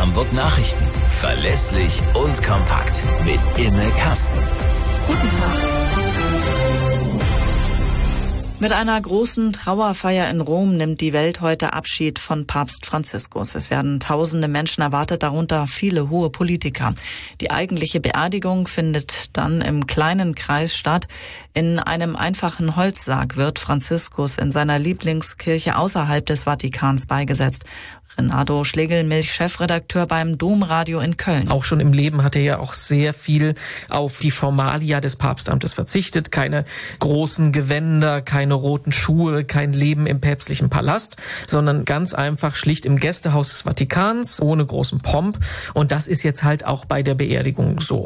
Hamburg Nachrichten. Verlässlich und kompakt. Mit Imme Kasten. Guten Tag. Mit einer großen Trauerfeier in Rom nimmt die Welt heute Abschied von Papst Franziskus. Es werden tausende Menschen erwartet, darunter viele hohe Politiker. Die eigentliche Beerdigung findet dann im kleinen Kreis statt. In einem einfachen Holzsarg wird Franziskus in seiner Lieblingskirche außerhalb des Vatikans beigesetzt. Renato Schlegelmilch, Chefredakteur beim Domradio in Köln. Auch schon im Leben hat er ja auch sehr viel auf die Formalia des Papstamtes verzichtet. Keine großen Gewänder, keine roten Schuhe, kein Leben im päpstlichen Palast, sondern ganz einfach schlicht im Gästehaus des Vatikans, ohne großen Pomp. Und das ist jetzt halt auch bei der Beerdigung so.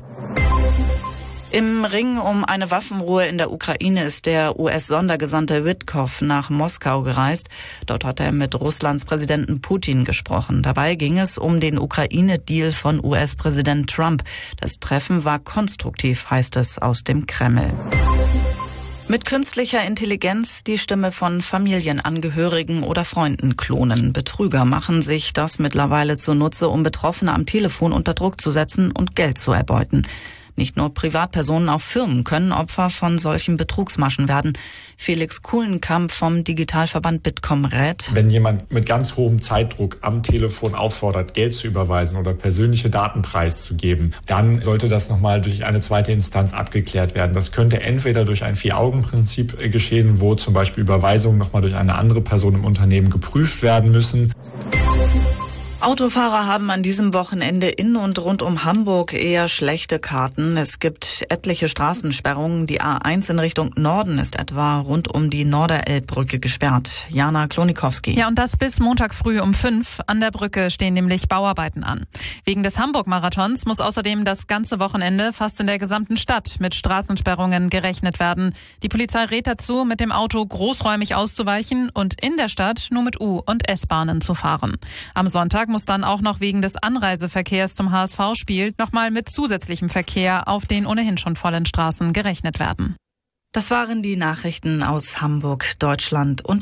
Im Ring um eine Waffenruhe in der Ukraine ist der US-Sondergesandte Witkow nach Moskau gereist. Dort hat er mit Russlands Präsidenten Putin gesprochen. Dabei ging es um den Ukraine-Deal von US-Präsident Trump. Das Treffen war konstruktiv, heißt es aus dem Kreml. Mit künstlicher Intelligenz die Stimme von Familienangehörigen oder Freunden klonen. Betrüger machen sich das mittlerweile zunutze, um Betroffene am Telefon unter Druck zu setzen und Geld zu erbeuten. Nicht nur Privatpersonen, auch Firmen können Opfer von solchen Betrugsmaschen werden. Felix Kuhlenkamp vom Digitalverband Bitkom rät: Wenn jemand mit ganz hohem Zeitdruck am Telefon auffordert, Geld zu überweisen oder persönliche Daten preiszugeben, dann sollte das nochmal durch eine zweite Instanz abgeklärt werden. Das könnte entweder durch ein Vier-Augen-Prinzip geschehen, wo zum Beispiel Überweisungen nochmal durch eine andere Person im Unternehmen geprüft werden müssen. Autofahrer haben an diesem Wochenende in und rund um Hamburg eher schlechte Karten. Es gibt etliche Straßensperrungen. Die A1 in Richtung Norden ist etwa rund um die Norderelbbrücke gesperrt. Jana Klonikowski. Ja, und das bis Montag früh um 5. An der Brücke stehen nämlich Bauarbeiten an. Wegen des Hamburg-Marathons muss außerdem das ganze Wochenende fast in der gesamten Stadt mit Straßensperrungen gerechnet werden. Die Polizei rät dazu, mit dem Auto großräumig auszuweichen und in der Stadt nur mit U- und S-Bahnen zu fahren. Am Sonntag muss dann auch noch wegen des Anreiseverkehrs zum HSV-Spiel nochmal mit zusätzlichem Verkehr auf den ohnehin schon vollen Straßen gerechnet werden. Das waren die Nachrichten aus Hamburg, Deutschland und